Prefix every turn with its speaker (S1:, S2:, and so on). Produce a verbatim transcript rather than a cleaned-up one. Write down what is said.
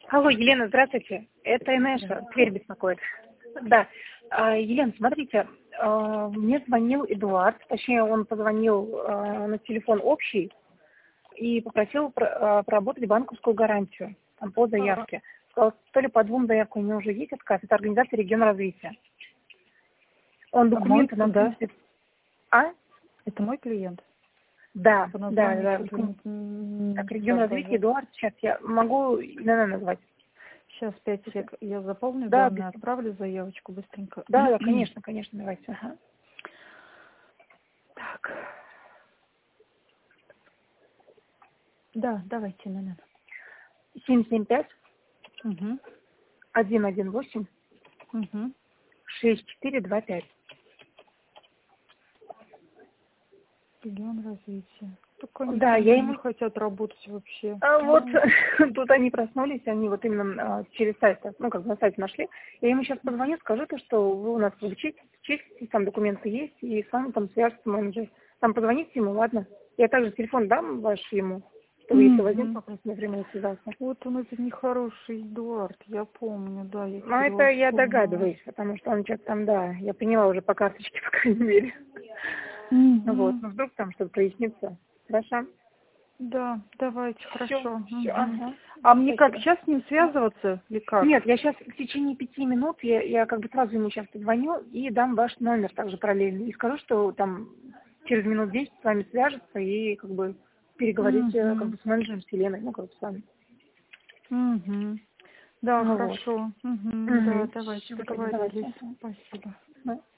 S1: Алло, Елена, здравствуйте. Это Инесса, Тверь беспокоит. Да. А, Елена, смотрите, а, мне звонил Эдуард, точнее, он позвонил а, на телефон общий и попросил про- а, проработать банковскую гарантию там, по заявке. Сказал, то ли по двум заявкам у него уже есть отказ. Это организация региона развития. Он
S2: А мой,
S1: документы нам...
S2: да.
S1: А?
S2: Это мой клиент.
S1: Да,
S2: По
S1: да,
S2: названию
S1: да.
S2: что-то
S1: докум-
S2: не
S1: Так, регион развития,
S2: соображаю.
S1: Эдуард, сейчас я могу имена назвать.
S2: Сейчас пять сек. Я заполню
S1: Да, без...
S2: данные, отправлю заявочку быстренько.
S1: да, да, конечно, конечно, давайте. Ага.
S2: Так. Да, давайте, наверное.
S1: семь семь пять
S2: Угу.
S1: один один восемь
S2: Угу.
S1: шесть четыре два пять.
S2: Регион развития. Так они
S1: Да,
S2: со
S1: я
S2: мной не
S1: ему...
S2: хотят работать вообще.
S1: А вот
S2: Ну,
S1: тут они проснулись, они вот именно а, через сайт, ну как на сайте нашли. Я ему сейчас позвоню, скажу то, что вы у нас учитесь, чистите, там документы есть, и с вами там свяжется менеджер. Там позвоните ему, ладно? Я также телефон дам ваш ему, чтобы если возник
S2: Мгм.
S1: вопрос, напрямую связался.
S2: Вот он, это нехороший Эдуард, я помню, да, я
S1: Ну,
S2: теперь его
S1: это я
S2: вспомнила.
S1: догадываюсь, потому что он что-то там, да, я поняла уже по карточке, по крайней мере. Ну вот,
S2: Угу.
S1: ну вдруг там что-то прояснится. Хорошо?
S2: Да, давайте,
S1: Все,
S2: хорошо.
S1: все,
S2: Мгм.
S1: ага.
S2: А мне как,
S1: Спасибо.
S2: сейчас с ним связываться или как?
S1: Нет, я сейчас в течение пяти минут, я, я как бы сразу ему сейчас позвоню и дам ваш номер также параллельно. И скажу, что там через минут десять с вами свяжется и как бы переговорить э, как
S2: Угу.
S1: бы с менеджером, с Еленой, ну как бы с вами.
S2: Угу. Да,
S1: Ну вот.
S2: хорошо. Угу. Да,
S1: Угу.
S2: давайте
S1: Все, тогда
S2: договорились.
S1: давайте.
S2: Спасибо.
S1: Ага.